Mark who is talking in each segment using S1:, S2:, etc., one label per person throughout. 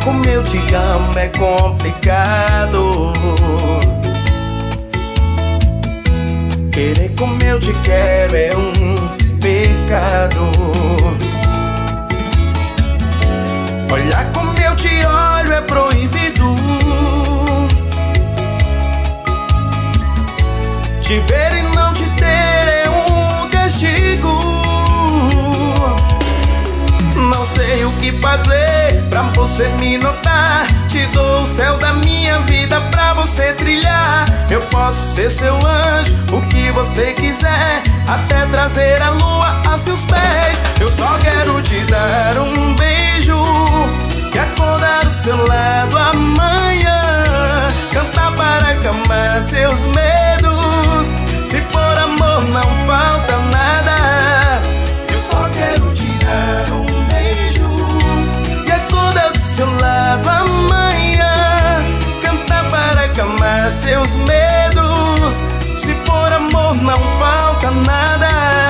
S1: como eu te amo é complicado. Querer como eu te quero é um pecado. Olhar como eu te olho é proibido. Te ver e não te ter é um castigo. Não sei o que fazer pra você me notar. Te dou o céu da minha vida pra você trilhar. Eu posso ser seu anjo, o que você quiser, até trazer a lua a seus pés. Eu só quero te dar um beijo e acordar do seu lado amanhã. Cantar para acalmar seus medos. Se for amor não falta nada. Eu só quero te dar um beijo e acordar do seu lado amanhã. Cantar para acalmar seus medos. Se for amor não falta nada.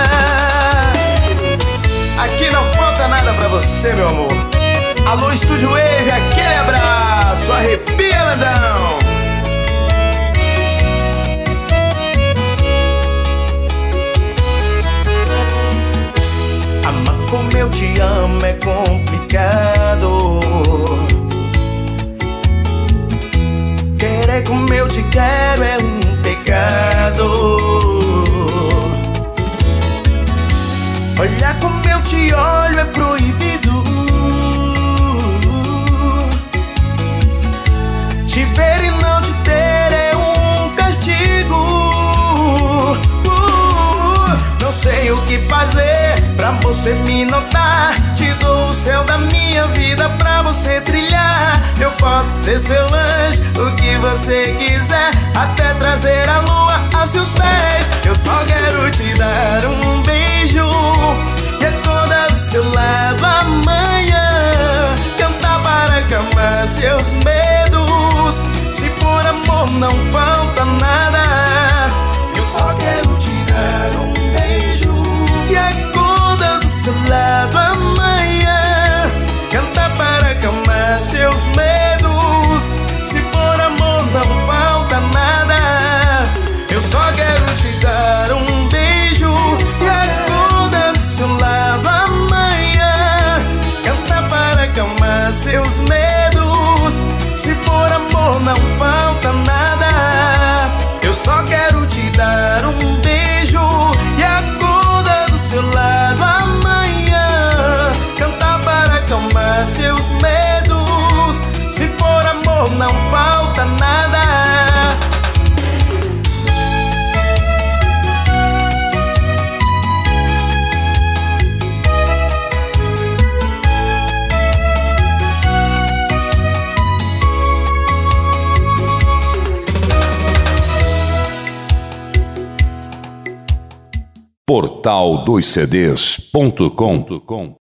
S1: Aqui não falta nada pra você, meu amor. Alô, Estúdio Wave, aquele abraço. Arrepia, Landão. Amar como eu te amo é complicado. Querer como eu te quero é um pecado. Olhar como eu te olho é proibido. Te ver e não te ter é um castigo. Não sei o que fazer pra você me notar. Te dou o céu da minha vida pra você trilhar. Eu posso ser seu anjo, o que você quiser, até trazer a lua a seus pés. Eu só quero te dar um beijo e acordar do seu lado amanhã. Cantar para acalmar seus medos. Se for amor não falta nada. Eu só quero te dar um beijo e acordar do seu lado amanhã. Cantar para acalmar seus medos. Se for amor não falta nada. Eu só quero te dar um beijo e acordar do seu lado amanhã. Cantar para acalmar seus medos. Se for amor não falta nada. Eu só quero te dar um beijo e acordar do seu lado amanhã. Cantar para acalmar seus medos. Se for amor não falta nada.
S2: Portal2CDs.com